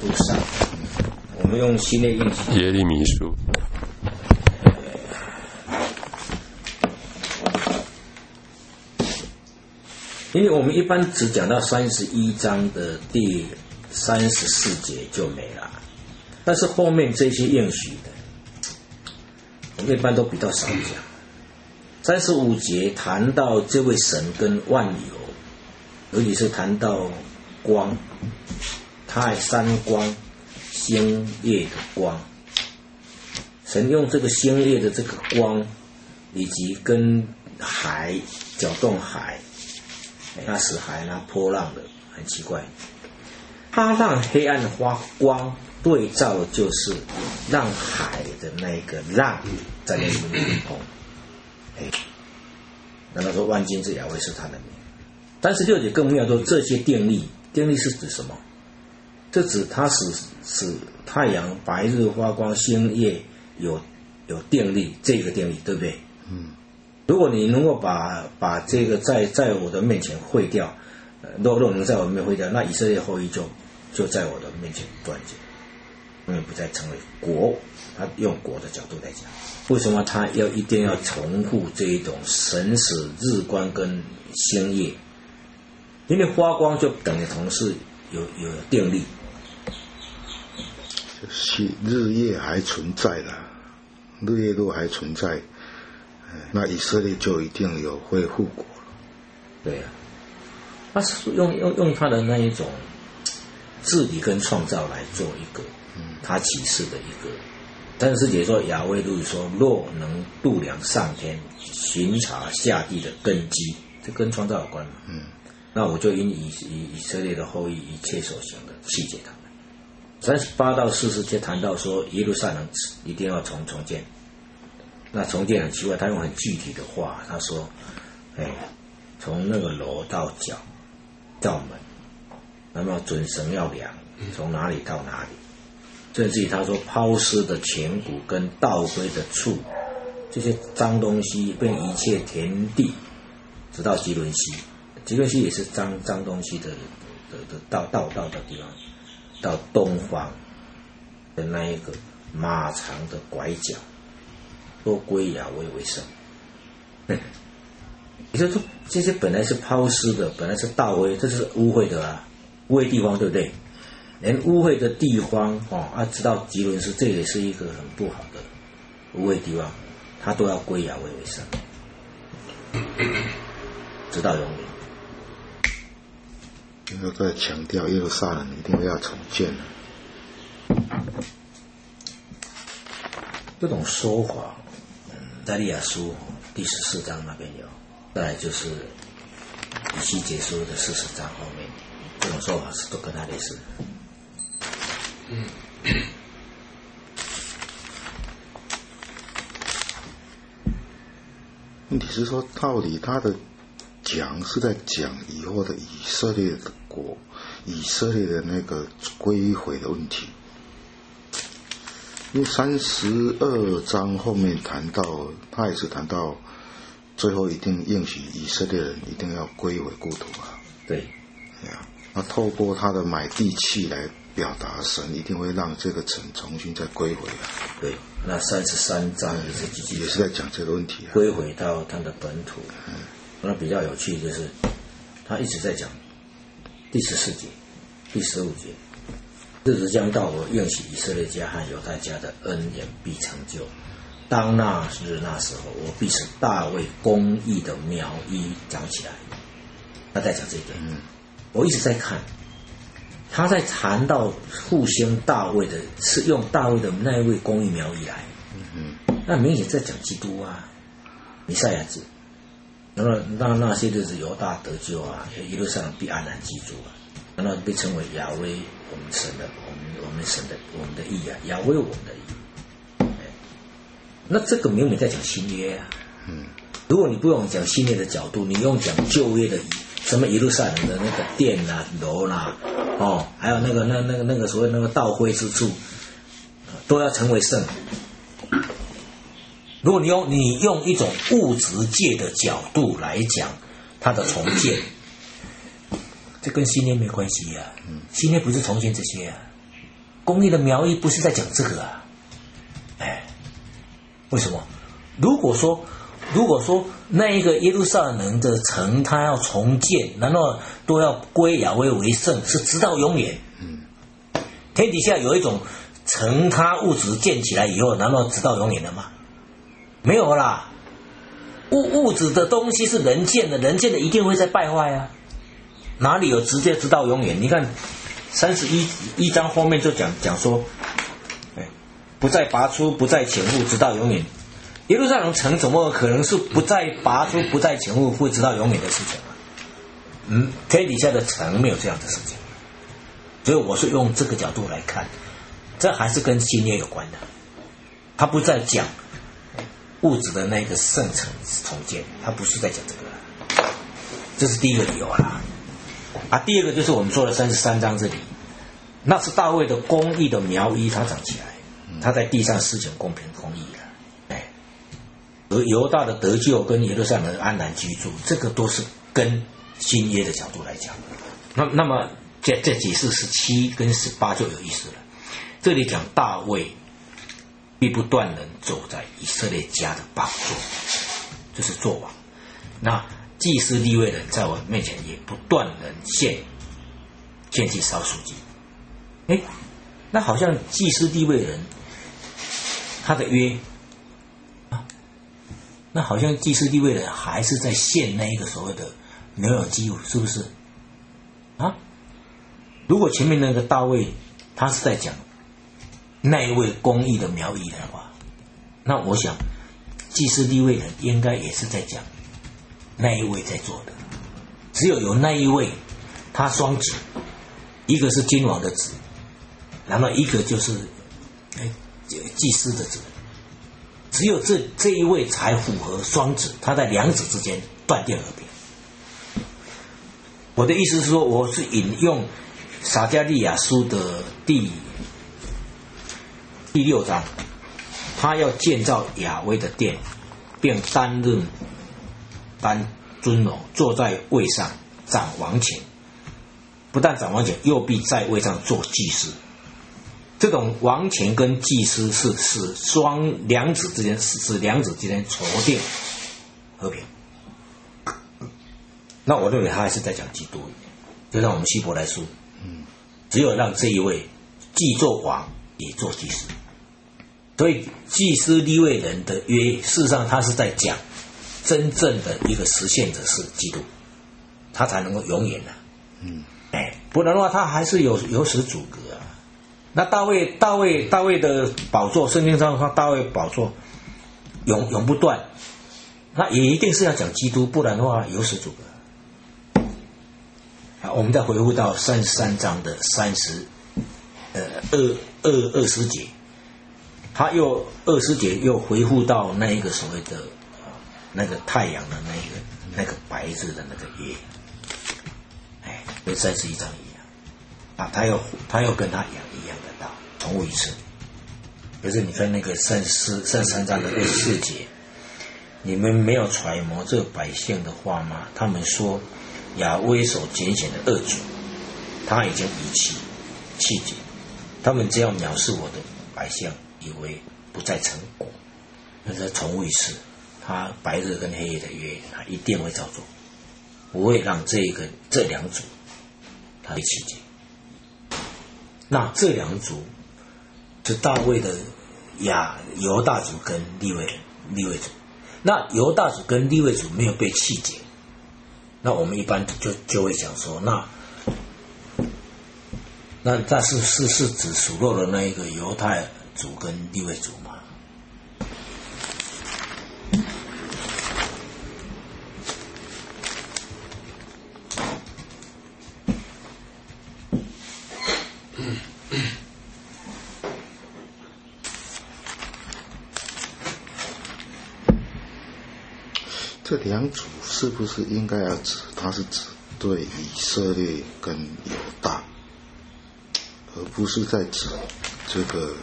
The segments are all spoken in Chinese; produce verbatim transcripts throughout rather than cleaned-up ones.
度上，我们用新的应许耶利米书。 因为我们一般只讲到三十一章的第三十四节就没了，但是后面这些应许的，我们一般都比较少讲。三十五节谈到这位神跟万有，尤其是谈到光，太三光，星夜的光，神用这个星夜的这个光，以及跟海搅动海。那使海那波浪的很奇怪，他让黑暗发光，对照就是让海的那个浪在那里面流通。哎，难道说万金之亚威是他的名？三十六节更妙说这些定力，定力是指什么？这指它使使太阳白日发光，星夜有有定力，这个定力对不对？嗯。如果你能够把把这个在在我的面前毁掉，呃，若若能在我面前毁掉，那以色列后裔就就在我的面前断绝，永远不再成为国。他用国的角度来讲，为什么他要一定要重复这一种神使日光跟星夜？因为发光就等于同是有有定力， 就是日夜还存在的，日夜都还存在。那以色列就一定有会复国了。 对啊，他是用用用他的那一种治理跟创造来做一个他启示的一个。但是解说亚威路说，若能度量上天，巡查下地的根基，这跟创造有关嘛？嗯，那我就因以以以色列的后裔一切所行的细节他们。三十八到四十节谈到说，耶路撒冷一定要重重建。那重建很奇怪，他用很具体的话，他说：“哎，从那个楼到角到门，那么准绳要量，从哪里到哪里？甚至于他说，抛尸的前骨跟倒灰的处，这些脏东西被一切田地，直到吉伦西，吉伦西也是脏脏东西的的的倒倒倒的地方，到东方的那一个马场的拐角。”都归亚威为圣。也就是说，这些本来是抛尸的，本来是盗灰，这是污秽的啊，污秽地方，对不对？连污秽的地方哦啊，知道吉伦斯这也是一个很不好的污秽地方，他都要归亚威为圣，直到永远。 因为在强调耶路撒冷一定要重建了。 这种说法。在利亚书第十四章那边有，再来就是以西结书的四十章后面，这种说法是都跟他类似。嗯。 问题是说，到底他的讲是在讲以后的以色列的国，以色列的那个归回的问题。因为三十二章后面谈到，他也是谈到最后一定应许以色列人一定要归回故土啊。 对， 对啊，那透过他的买地契来表达，神一定会让这个城重新再归回啊。 对，那三十三章也是也是在讲这个问题啊， 归回到他的本土。嗯，那比较有趣就是，他一直在讲第十四节、第十五节。日子将到，我应许以色列家和犹太家的恩典必成就。当那日那时候，我必使大卫公义的苗裔长起来。他在讲这一点，嗯，我一直在看，他在谈到复兴大卫的，是用大卫的那一位公义苗裔来，嗯，那明显在讲基督啊，弥赛亚子。然后让那些日子犹大得救啊，耶路撒冷必安然居住啊。然后被称为亚威，我们神的，我们我们神的，我们的义啊，亚威我们的义。那这个明明在讲新约啊。嗯，如果你不用讲新约的角度，你用讲旧约的什么耶路撒冷的那个殿啊、楼啦、啊，哦，还有那个那那个那个所谓那个倒灰之处，都要成为圣。如果你用你用一种物质界的角度来讲它的重建。这跟新约没关系啊，新约不是重建这些啊， 公义的苗裔不是在讲这个啊，哎，为什么？如果说如果说那一个耶路撒冷的城，它要重建，然后都要归亚威为圣，是直到永远。 嗯， 天底下有一种城，它物质建起来以后，然后直到永远的吗？没有啦，物物质的东西是人建的，人建的一定会再败坏啊，哪里有直接直到永远？你看三十一一章后面就讲讲说，不再拔出，不再潜入，直到永远。耶路撒冷城怎么可能是不再拔出、不再潜入，会直到永远的事情啊？嗯，天底下的城没有这样的事情，所以我是用这个角度来看，这还是跟新约有关的。他不再讲物质的那个圣城重建，他不是在讲这个，这是第一个理由啦。啊，第二个就是我们说的三十三章这里，那是大卫的公义的苗裔，他长起来，他在地上施行公平公义了。而犹大的得救跟耶路撒冷的安然居住，这个都是跟新约的角度来讲。那那么这这解释十七跟十八就有意思了。这里讲大卫必不断人走在以色列家的宝座，就是作王。那祭司利未人在我面前也不断人献献祭烧赎祭。哎，那好像祭司利未人他的约。那好像祭司利未人还是在献那一个所谓的牛羊祭物，是不是？啊？如果前面那个大卫他是在讲那一位公义的苗裔的话，那我想祭司利未人应该也是在讲那一位在做的。只有有那一位他双子，一个是君王的子，然后一个就是祭司的子。只有这这一位才符合双子，他在两子之间断电而平。我的意思是说，我是引用撒迦利亚书的第第六章，他要建造亚威的殿，并担任担尊荣，坐在位上掌王前，不但掌王前，又必在位上做祭司。这种王前跟祭司是使双两子之间使两子之间筹定和平。那我认为他还是在讲基督，就像我们希伯来书，只有让这一位既做王也做祭司。所以祭司利未人的约，事实上他是在讲真正的一个实现者是基督，他才能够永远的、啊。嗯，哎，不然的话他还是有有死阻隔啊。那大卫大卫大卫的宝座，圣经上说大卫宝座永永不断，那也一定是要讲基督，不然的话有死阻隔。好，我们再回复到三十三章的三十呃二二二十节，他又二十节又回复到那一个所谓的、呃、那个太阳的那一个那个白日的那个月，哎，跟三十一章一样啊，他又他又跟他一样一样的道，重复一次。可是你看那个三十三十三章的二十四节，你们没有揣摩这百姓的话吗？他们说亚威所拣选的恶主，他已经遗弃弃绝，他们这样藐视我的百姓，以为不再成果。那再重复一次，他白日跟黑夜的约，他一定会照做，不会让这个这两组他被弃绝。那这两组是大卫的亚犹大族跟利未人利未族，那犹大族跟利未族没有被弃绝，那我们一般就就会讲说，那那那是是是指属肉的那一个犹太族跟利未族吗？ 这两组是不是应该要指，它是指对以色列跟犹大，而不是在指这个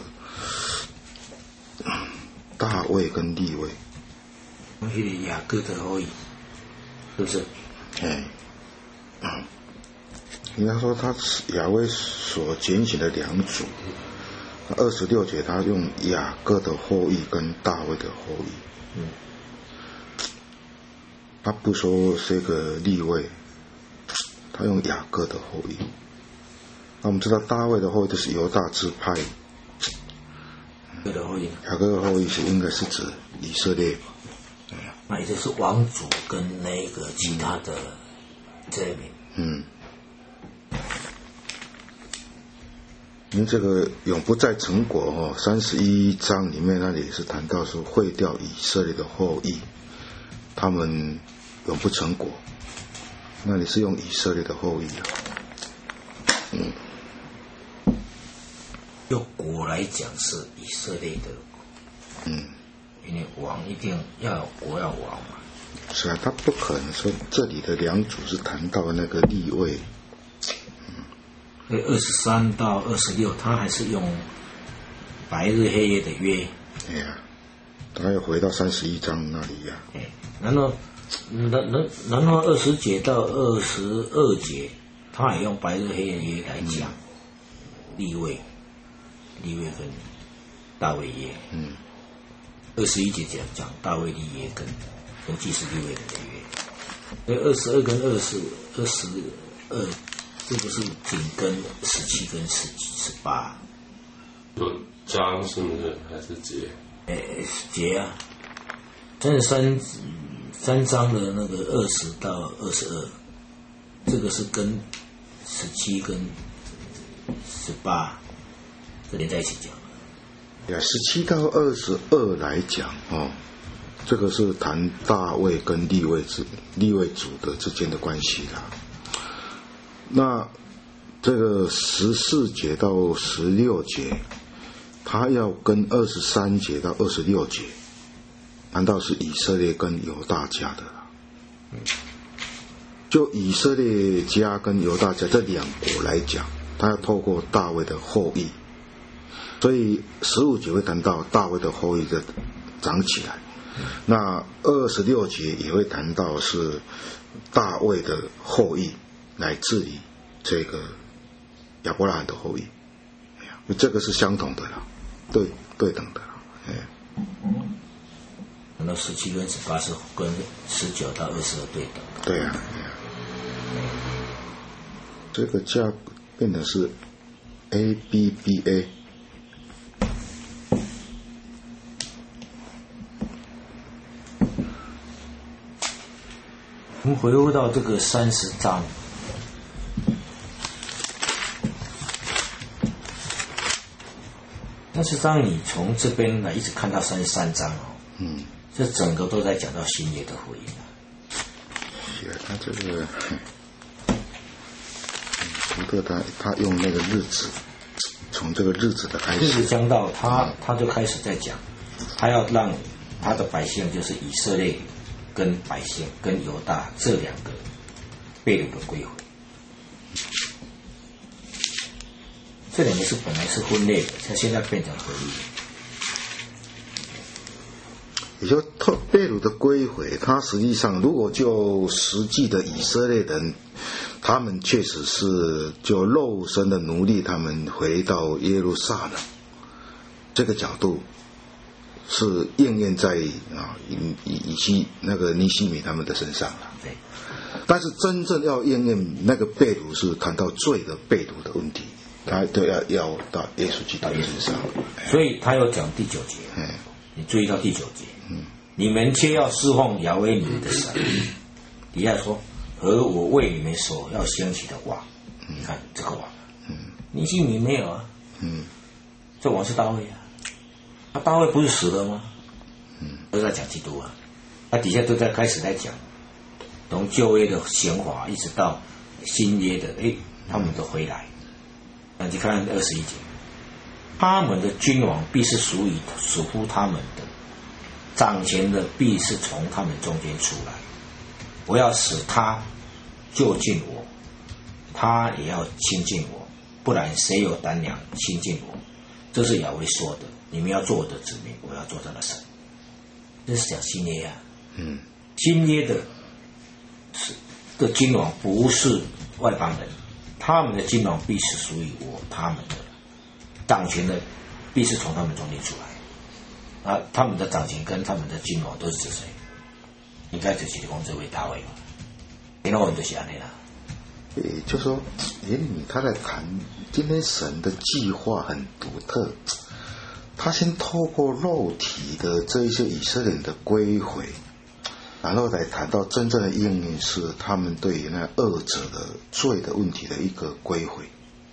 大卫跟利未？ 那个雅各的而已，是不是？ 哎，嗯，应该说他亚威所拣选的两组， 二十六节他用雅各的后裔跟大卫的后裔， 嗯， 他不说这个利未，他用雅各的后裔。那我们知道大卫的后裔就是犹大支派， 雅各的后裔， 雅各的后裔是应该是指以色列吧？ 那也就是王族跟那个其他的这一名。 嗯。因为这个永不再成果哦，三十一章里面那里是谈到说毁掉以色列的后裔，他们永不成果，那里是用以色列的后裔啊。嗯， 用国来讲是以色列的国， 嗯， 因为王一定要有国要王嘛。 是啊，他不可能说这里的两组是谈到那个利未。 所以二十三到二十六，他还是用白日黑夜的约。 哎呀，他要回到三十一章那里呀、啊。 哎，然后，然然然后二十节到二十二节，他也用白日黑夜的约来讲利未，利未跟大卫约。嗯。二十一节讲讲大卫利约跟跟祭司利未的约。所以二十二跟二十二十二。这个是紧跟十七跟十十八， 有章是不是还是节？ 诶，节啊，三十三三章的那个二十到二十二，这个是跟十七跟十八连在一起讲。 呀，十七到二十二来讲哦，这个是谈大卫跟利未之利未族的之间的关系啦。那这个十四节到十六节，他要跟二十三节到二十六节，难道是以色列跟犹大家的啦？就以色列家跟犹大家这两国来讲，他要透过大卫的后裔，所以十五节会谈到大卫的后裔的长起来，那二十六节也会谈到是大卫的后裔来治理这个亚伯拉罕的后裔，这个是相同的啦，对对等的啦。哎， 那十七跟十八是跟十九到二十二对等。 对啊，对啊。这个价变成是 A B B A。 我们回顾到这个三十章。三十章你从这边来一直看到三十三章哦，嗯，这整个都在讲到新约的福音啊。 是啊，他这个，读的他他用那个日子，从这个日子的开始， 日子讲到他他就开始在讲，他要让他的百姓就是以色列跟百姓跟犹大这两个被掳的归回。这两个是本来是分裂的，它现在变成合一。 也就特被掳的归回，它实际上如果就实际的以色列人，他们确实是就肉身的奴隶，他们回到耶路撒冷，这个角度是应验在啊以以以西那个尼西米他们的身上了。 对， 但是真正要应验那个被掳是谈到罪的被掳的问题。他都要要到耶稣基督身上， 所以他有讲第九节，嗯，你注意到第九节，嗯，你们却要侍奉亚威你们的神，底下说和我为你们所要兴起的王，你看这个王，嗯，尼西米没有啊，嗯，这王是大卫啊，那大卫不是死了吗？嗯，都在讲基督啊，他底下都在开始在讲，从旧约的刑罚一直到新约的，哎，他们都回来。那你看二十一节，他们的君王必是属于属乎他们的，掌权的必是从他们中间出来。我要使他就近我，他也要亲近我，不然谁有胆量亲近我？这是亚威说的。你们要做我的子民，我要做他的神。这是讲新约啊，嗯，新约的是的君王不是外邦人。他们的君王必是属于我，他们的掌权的必是从他们中间出来。啊，他们的掌权跟他们的君王都是指谁？应该就是讲这位大卫嘛。因为我们就是安尼啦。 也就是说，耶利米他在谈今天神的计划很独特，他先透过肉体的这一些以色列人的归回，然后来谈到真正的应运是他们对于那恶者的罪的问题的一个归回。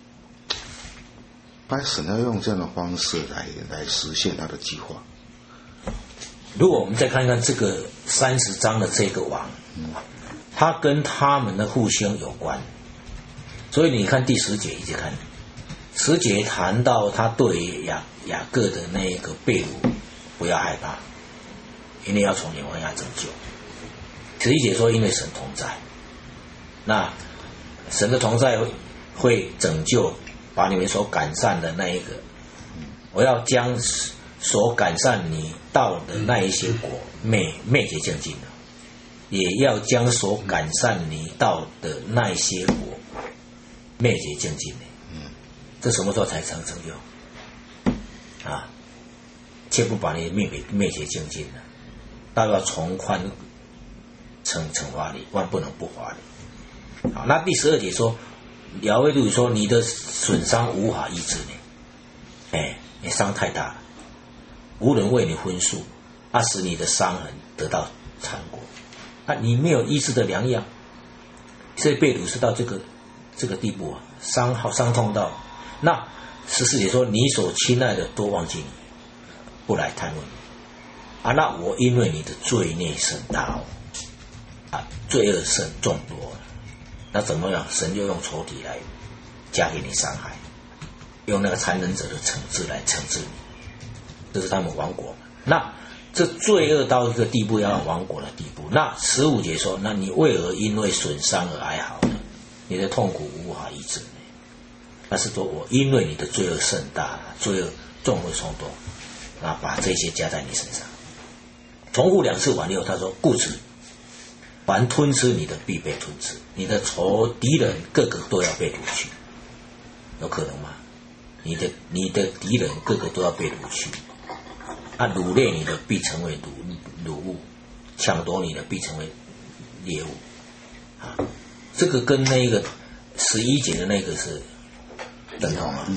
他神要用这样的方式来来实现他的计划。 如果我们再看看这个三十章的这个王，他跟他们的父兄有关，所以你看第十节一直看，十节谈到他对雅雅各的那个被掳不要害怕，因为要从你们那拯救。十一节说因为神同在，那神的同在会拯救把你们所赶散的那一个，我要将所赶散你到的那一些国灭灭绝净尽了，也要将所赶散你到的那一些国灭绝净尽了。嗯，这什么时候才成成就？啊，切不把你灭灭绝净尽了，倒要从宽惩惩罚你，万不能不罚你。好，那第十二节说，亚威路说你的损伤无法医治你，哎，你伤太大了。无人为你分数，啊，使你的伤痕得到缠果，啊，你没有医治的良药，所以被掳是到这个这个地步啊，伤好伤痛到，那十四节说你所亲爱的都忘记你，不来探问你，啊，那我因为你的罪孽甚大哦，啊，罪恶甚众多，那怎么样？神就用仇敌来加给你伤害，用那个残忍者的惩治来惩治你。这是他们亡国嘛？那这罪恶到一个地步，要亡国的地步。那十五节说，那你为何因为损伤而哀嚎呢？你的痛苦无法医治呢？那是说我因为你的罪恶甚大，罪恶众会冲动，那把这些加在你身上。重复两次完以后，他说：故此，凡吞吃你的必被吞吃，你的仇敌人个个都要被掳去。有可能吗？你的你的敌人个个都要被掳去。啊，掳掠你的必成为掳掳物，抢夺你的必成为猎物。啊，这个跟那个十一节的那个是等同啊。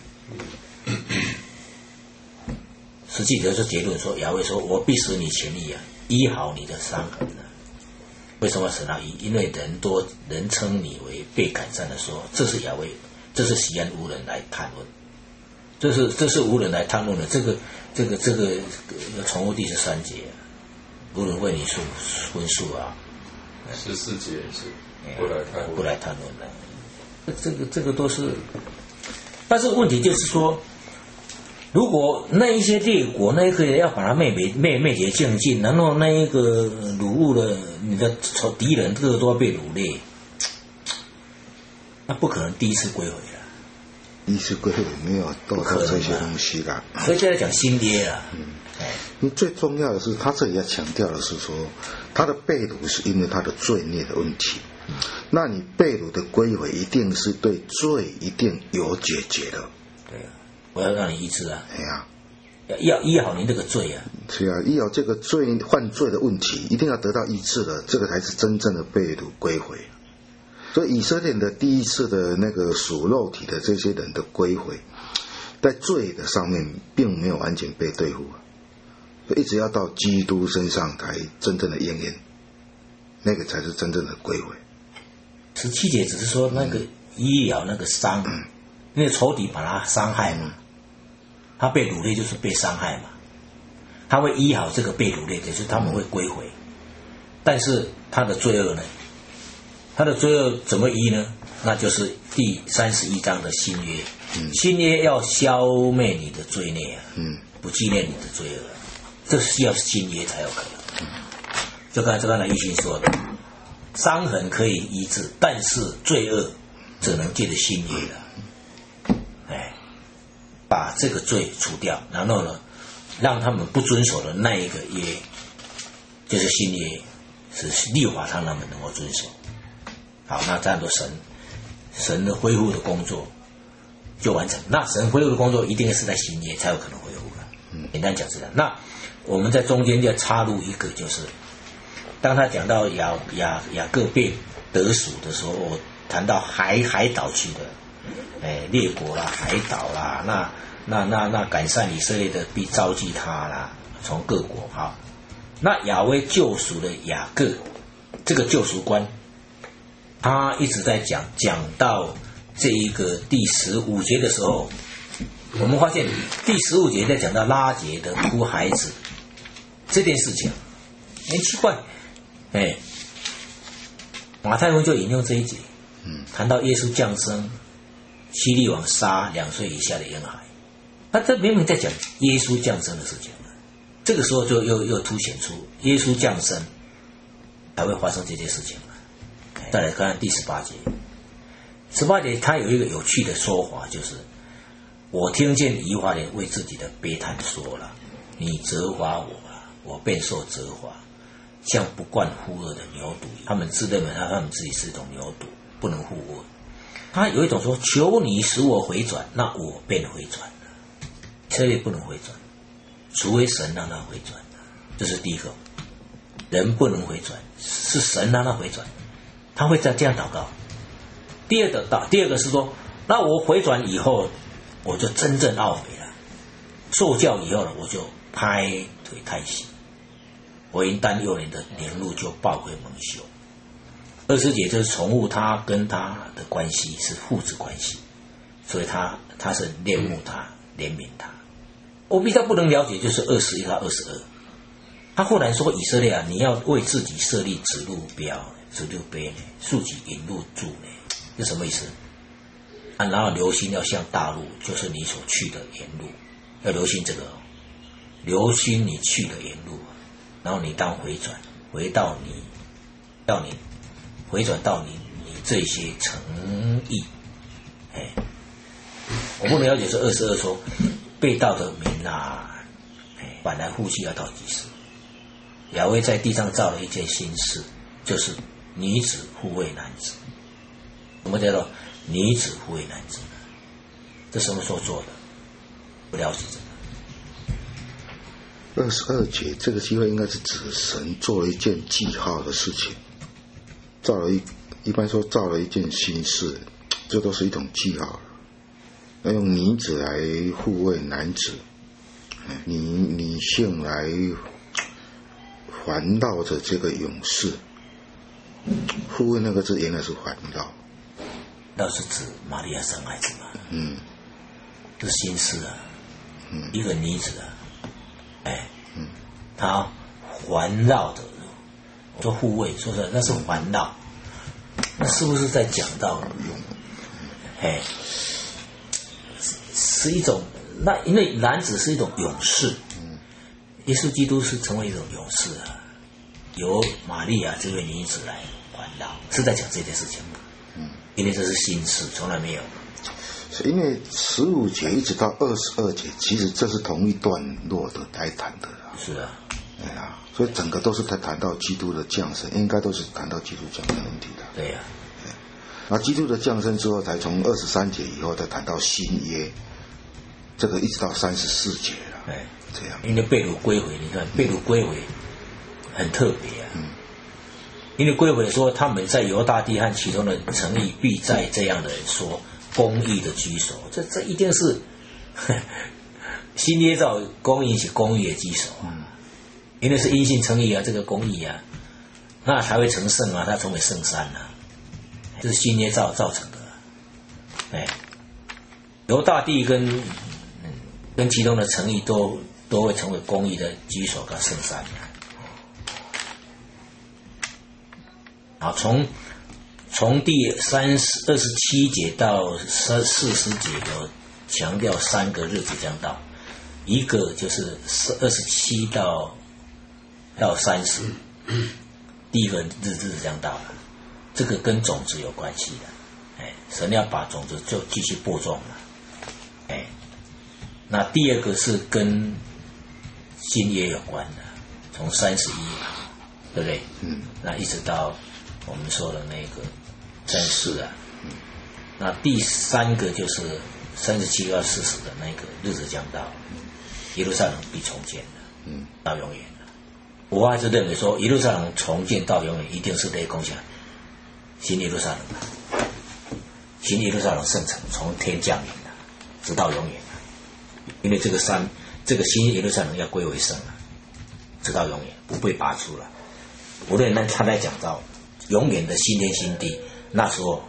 实际就是结论说，亚威说：“我必使你痊愈啊，医好你的伤痕啊。”为什么神要医？因为人多人称你为被赶散的说，这是亚威，这是西安无人来谈论。这是这是无人来探论的，这个这个这个重复第十三节，无人为你数分数啊。 十四节是不来探论， 不来探论的。这个这个都是，但是问题就是说，如果那一些列国那一个要把它灭灭灭灭绝净尽，然后那一个掳物的你的敌人个个都要被掳掠，那不可能第一次归回了。 第一次归回没有到到这些东西啦， 所以现在讲新约啊。 嗯，因为最重要的是，他这里要强调的是说，他的被掳是因为他的罪孽的问题。嗯，那你被掳的归回，一定是对罪一定有解决的。 对啊，我要让你医治啊。 哎呀， 要医好你这个罪啊。 是啊，医好这个罪犯罪的问题，一定要得到医治的，这个才是真正的被掳归回。所以以色列的第一次的那个属肉体的这些人的归回，在罪的上面并没有完全被对付，一直要到基督身上才真正的应验，那个才是真正的归回。 十七节只是说那个医疗那个伤，嗯、因为仇敌把他伤害嘛，他被掳掠就是被伤害嘛，他会医好这个被掳掠，就是他们会归回，但是他的罪恶呢？他的罪恶怎么医呢？那就是第三十一章的新约，嗯、新约要消灭你的罪孽啊，嗯、不纪念你的罪恶，这需要新约才有可能。嗯、就刚才刚才一心说的，伤痕可以医治，但是罪恶只能借着新约了。哎，把这个罪除掉，然后呢，让他们不遵守的那一个约，就是新约，是律法让他们能够遵守。好，那这样的神神的恢复的工作就完成。那神恢复的工作一定是在新约才有可能恢复了。嗯，简单讲是这样。那我们在中间就插入一个，就是当他讲到雅雅雅各被得赎的时候，我谈到海海岛去的，哎，列国啦、海岛啦，那那那那改善以色列的必召集他啦，从各国哈。那亚威救赎的雅各，这个救赎观，他一直在讲，讲到这一个第十五节的时候，我们发现第十五节在讲到拉结的哭孩子这件事情，很奇怪，哎，马太福音就引用这一节，嗯，谈到耶稣降生，希律王杀两岁以下的婴孩，他这明明在讲耶稣降生的事情。这个时候就又又凸显出耶稣降生才会发生这件事情了。再来看看第十八节，十八节他有一个有趣的说法，就是我听见以法莲为自己的悲叹说了：“你责罚我啊，我便受责罚，像不惯护恶的牛犊。”他们自认为他们自己是一种牛犊，不能护恶。他有一种说：“求你使我回转，那我便回转了。”以色列不能回转。除非神让他回转，这是第一个。人不能回转，是神让他回转，他会再这样祷告。第二个祷，第二个是说，那我回转以后，我就真正懊悔了。受教以后呢，我就拍腿叹息。我因担幼年的年路就抱回蒙羞。二师姐就是重复他跟他的关系是父子关系，所以他他是恋慕他，怜悯他。我比较不能了解，就是二十一到二十二，他忽然说：“以色列啊，你要为自己设立指路标、指路碑呢，竖起引路柱呢，这什么意思？啊，然后留心要向大路，就是你所去的沿路，要留心这个、哦，留心你去的沿路，然后你当回转，回到你，到你回转到你你这些诚意，哎，我不能了解是二十二说。”被盗的民啊，反来护妻要到几时？亚威在地上造了一件新事，就是女子护卫男子。什么叫做女子护卫男子呢？这什么时候做的？不了解这个。 二十二节这个机会应该是指神做了一件记号的事情，造了一一般说造了一件新事，这都是一种记号。要用女子来护卫男子，女女性来环绕着这个勇士。护卫那个字原来是环绕， 那是指玛利亚生孩子嘛？嗯，这是新事啊，嗯，一个女子啊，哎，嗯，她环绕着，我说护卫，说是那是环绕，那是不是在讲到，哎？是一种，那因为男子是一种勇士，耶稣基督是成为一种勇士啊，由玛利亚这位女子来环绕，是在讲这件事情吗？嗯，因为这是新事，从来没有。 是因为十五节一直到二十二节，其实这是同一段落的来谈的啦。 是啊， 对啊，所以整个都是在谈到基督的降生，应该都是谈到基督降生问题的。 对呀、啊。 然后基督的降生之后，才从二十三节以后再谈到新约，这个一直到三十四节了。 哎， 这样。 因为被掳归回，你看被掳归回很特别啊。嗯。因为归回说他们在犹大地和其中的城邑必在这样的说公义的居首，这这一定是新约造公义是公义的居首啊。嗯。因为是因信称义啊，这个公义啊，那才会成圣啊，它成为圣山啊。这是新约造造成的，哎，犹大地跟嗯跟其中的城邑都都会成为公义的居首跟圣山。好，从从第三十二十七节到三四十节有强调三个日子将到，一个就是二十七到到三十，第一个日子将到了。这个跟种子有关系的，哎，神要把种子就继续播种了，哎，那第二个是跟新约有关的，从三十一嘛，对不对？嗯，那一直到我们说的那个真实啊，嗯，那第三个就是三十七到四十的那个日子将到，耶路撒冷必重建的，嗯，到永远的。我还是认为说，耶路撒冷重建到永远，一定是得攻下新耶路撒冷的，新耶路撒冷圣城从天降临的，直到永远的。因为这个山，这个新耶路撒冷要归为圣了，直到永远不被拔出了。无论那他在讲到永远的新天新地，那时候，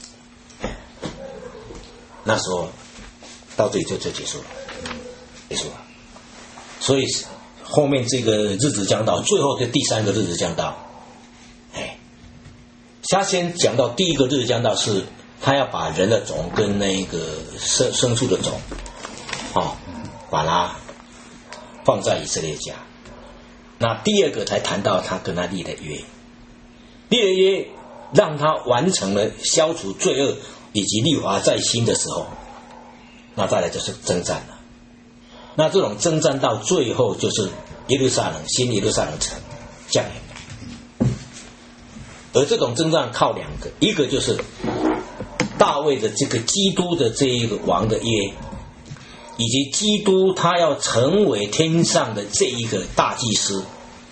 那时候到这里就就结束了，结束了。所以后面这个日子将到，最后的第三个日子将到，哎，他先讲到第一个日子将到是，他要把人的种跟那个牲牲畜的种，哦，把它放在以色列家。那第二个才谈到他跟他立的约，立的约让他完成了消除罪恶以及律法在心的时候，那再来就是征战了。那这种征战到最后就是耶路撒冷新耶路撒冷城降临，而这种征战靠两个，一个就是大卫的这个基督的这一个王的约，以及基督他要成为天上的这一个大祭司，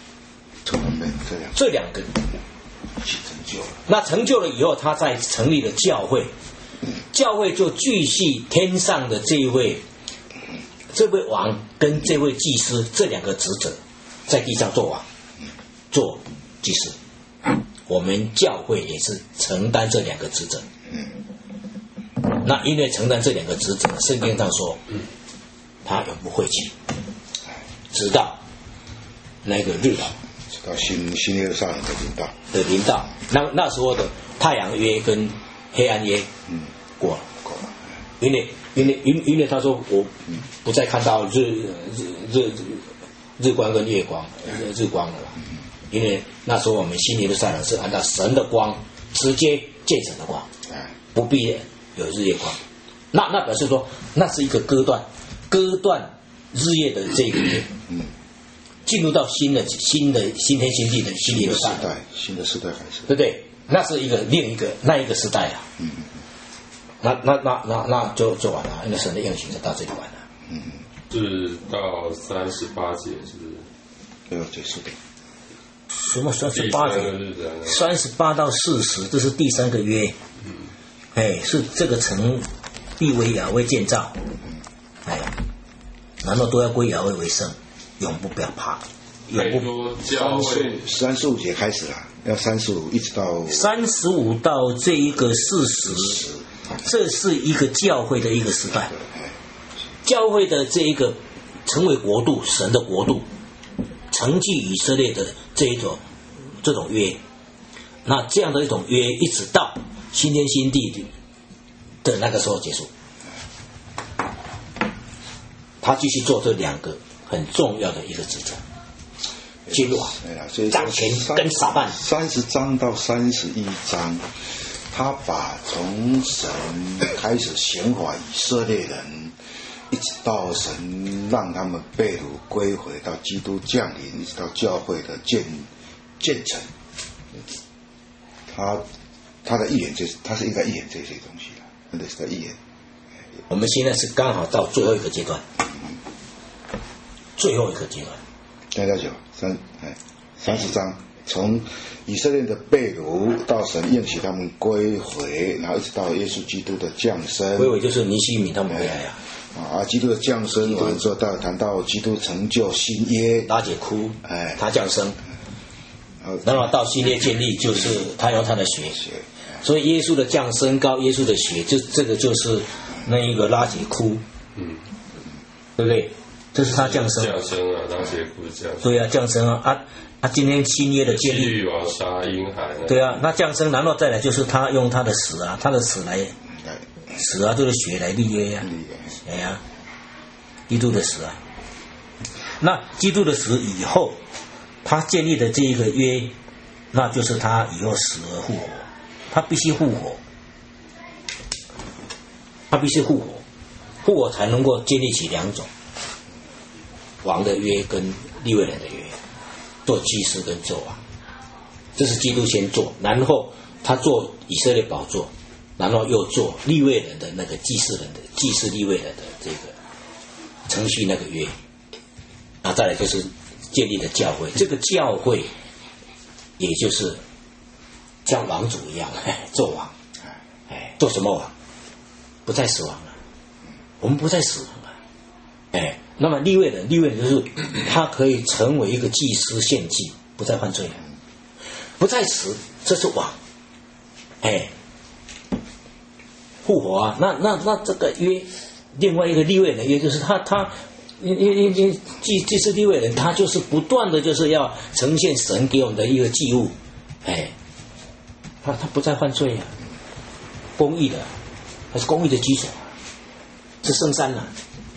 这两个去成就了。 那成就了以后，他再成立了教会，教会就继续天上的这一位这位王跟这位祭司这两个职责在地上做王做祭司，我们教会也是承担这两个职责。那因为承担这两个职责，圣经上说他永不晦气，直到那个日头， 直到新新耶路撒冷的临到的临到，那那时候的太阳约跟黑暗约过了， 过了， 因为因为因因为他说我不再看到日日日日光跟月光日光了，因为那时候我们新耶路撒冷是按照神的光直接见神的光，不必有日月光。那那表示说那是一个割断割断日夜的这个月，嗯，进入到新的新的新天新地的新耶路撒冷， 新的时代开始， 对不对？那是一个另一个那一个时代啊，嗯，那那那那那就就完了，因为神的应许就到这里完了， 嗯，是到三十八节是不是？ 要结束的。 什么三十八节？三十八到四十，这是第三个约，嗯，哎，是这个城必为亚威建造，哎，然后都要归亚威为圣，永不不要怕，永不教会三十五节开始了，要三十五一直到三十五到这一个四十，这是一个教会的一个时代，教会的这一个成为国度，神的国度，承继以色列的这一种这种约，那这样的一种约一直到新天新地的那个时候结束，他继续做这两个很重要的一个职责，君王、掌权跟撒旦。 三十章到三十一章，他把从神开始显化以色列人，一直到神让他们被掳归回，到基督降临，一直到教会的建建成，他他的预言就是他是应该预言这些东西的，真的是在预言。 我们现在是刚好到最后一个阶段，最后一个阶段。 三加九三哎三十章，从以色列的被掳到神应许他们归回，然后一直到耶稣基督的降生。 归回就是尼西米他们回来呀、 啊。啊，基督的降生完之后，到谈到基督成就新约， 拉结哭， 哎， 他降生，然后到新约建立，就是他用他的血，所以耶稣的降生高耶稣的血，就这个就是那一个拉结哭，嗯，对不对？这是他降生， 降生啊，拉结哭降生， 对啊，降生啊啊啊！今天新约的建立， 西律王杀婴孩， 对啊，那降生，然后再来就是他用他的死啊，他的死来死啊，就是血来立约呀、啊，哎呀，基督的死啊，那基督的死以后，他建立的这一个约，那就是他以后死而复活，他必须复活，他必须复活，复活才能够建立起两种王的约跟利未人的约，做祭司跟做王，这是基督先做，然后他做以色列宝座， 然后又做利未人的那个祭祀人的祭祀利未人的这个程序那个约，然后再来就是建立的教会，这个教会也就是像王主一样做王，哎，做什么王？不再死亡了，我们不再死亡了，哎，那么利未人，利未人就是他可以成为一个祭司献祭，不再犯罪了，不再死，这是王，哎，复活啊，那那那这个约，另外一个利未人约就是他他。因因因因祭祭司利未人，他就是不断的就是要呈现神给我们的一个祭物，哎，他他不再犯罪啊，公义的，他是公义的居所，是圣山啊。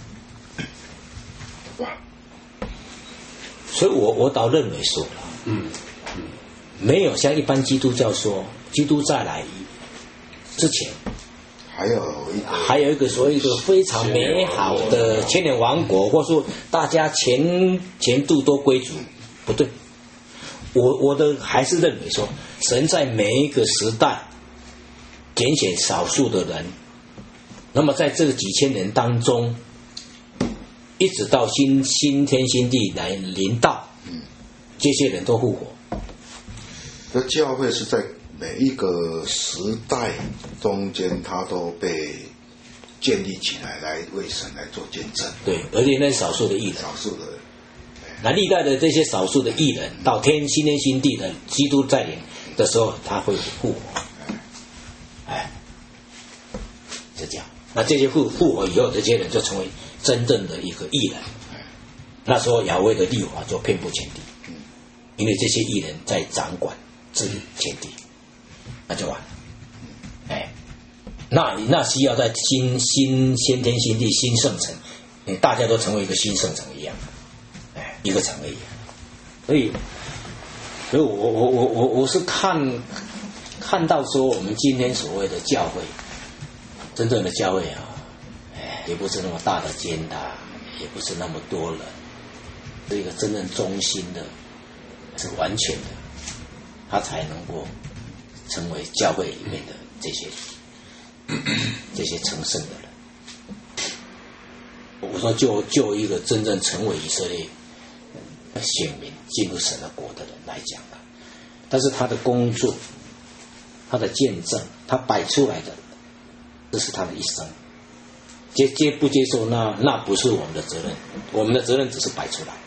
所以我我倒认为说，嗯，没有像一般基督教说，基督再来之前。 还有一个， 还有一个所谓一个非常美好的千年王国，或者说大家前前度都归主，不对，我我的还是认为说，神在每一个时代拣选少数的人，那么在这个几千年当中，一直到新新天新地来临到，嗯，这些人都复活。 这教会是在每一个时代中间，它都被建立起来，来为神来做见证。 对，而且那是少数的艺人， 少数的人。 那历代的这些少数的艺人，到天新天新地的基督再临的时候，他会复活。哎，是这样。那这些复复活以后，这些人就成为真正的一个艺人。那时候亚威的律法就遍布全地，因为这些艺人在掌管治理全地。那就完了，哎，那那需要在新新先天新地新圣城，大家都成为一个新圣城一样，哎，一个城而已。所以，所以我我我我我是看看到说，我们今天所谓的教会，真正的教会啊，哎，也不是那么大的间大，也不是那么多人，是一个真正忠心的，是完全的，他才能够成为教会里面的这些这些成圣的人。我说就就一个真正成为以色列选民进入神的国的人来讲啊，但是他的工作，他的见证，他摆出来的，这是他的一生。接接不接受，那那不是我们的责任，我们的责任只是摆出来，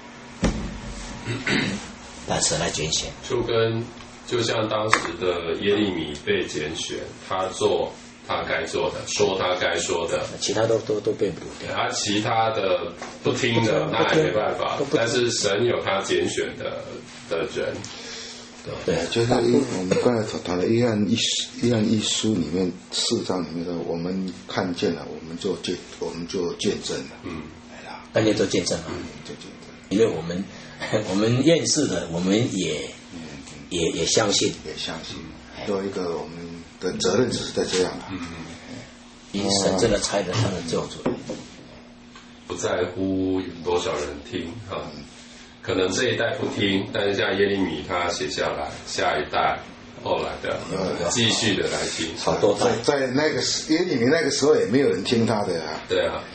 让神来拣选。 就跟就像当时的耶利米被拣选，他做他该做的，说他该说的， 其他都都都被捕掉。 他其他的不听的，那也没办法。但是神有他拣选的的人。 对，就是我们刚才所谈的约翰一约翰一书里面四章里面的，我们看见了，我们就见，我们就见证了。嗯， 来了，看见就见证了，嗯，就见证。因为我们我们认识的，我们也。也也相信， 也相信，有一个我们的责任只是在这样啊。嗯， 以神真的差人上的救主， 不在乎有多少人听啊，可能这一代不听，但是像耶利米他写下来，下一代后来的继续的来听， 好多代， 在在那个耶利米那个时候也没有人听他的啊。 对啊，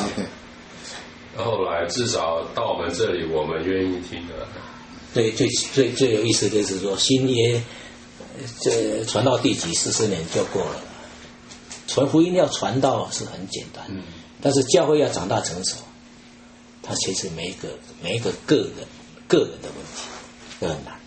后来至少到我们这里，我们愿意听的。 最最最最有意思的就是说，新约这传到第几四十年就过了，传福音要传到是很简单，嗯、但是教会要长大成熟，它其实每一个每一个个人个人的问题都很难，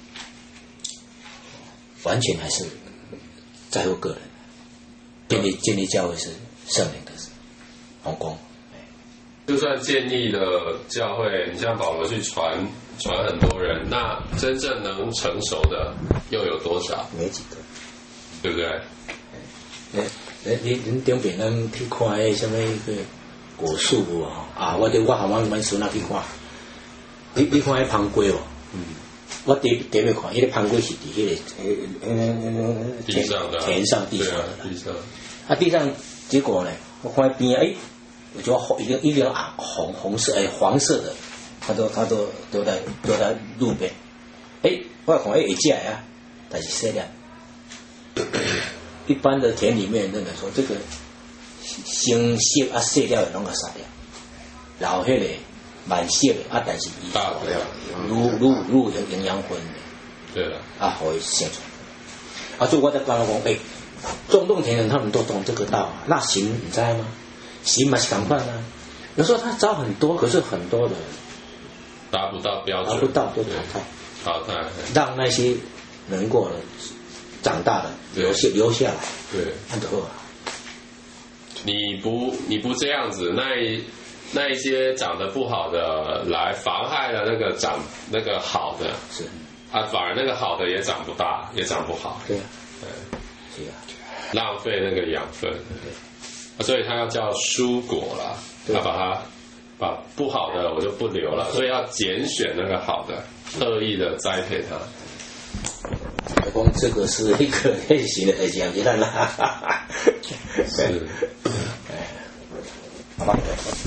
完全还是在乎个人。建立建立教会是圣灵的同工。 就算建立了教会，你像保罗去传传很多人，那真正能成熟的又有多少？ 没几个， 对不对？ 诶诶，你你顶边咱去看迄什么个果树哦，啊，我哋我含阮阮孙仔去看，你你看迄芳瓜哦，嗯，我第第一看，迄个芳瓜是伫迄个呃地上的田上地上的， 地上， 啊地上结果呢，我看边诶。我觉得红一个一个啊红红色哎黄色的，它都它都都在都在路边，哎，我看哎会食啊，但是细粒， 一般的田里面认为说，这个生熟啊细了的拢个杀掉，老迄个慢熟的啊，但是伊大不了， 愈愈愈有营养分的， 对了， 啊，互伊生出来。啊，所以我在刚刚讲，哎，种种田人他们都懂这个道啊，那行你知道吗？行嘛是赶快啊，有时候他招很多，可是很多的达不到标准， 达不到就淘汰， 淘汰， 让那些能够长大的留下留下来， 对， 很多啊。 你不你不这样子，那一那一些长得不好的来妨害了那个长那个好的， 是啊，反而那个好的也长不大，也长不好， 对啊， 对， 是啊， 浪费那个养分，对，所以它要叫蔬果啦，它把它把不好的我就不留了，所以要拣选那个好的，特意的栽培它。 我讲这个是一个类型的代志，别让啦， 是， 好吧。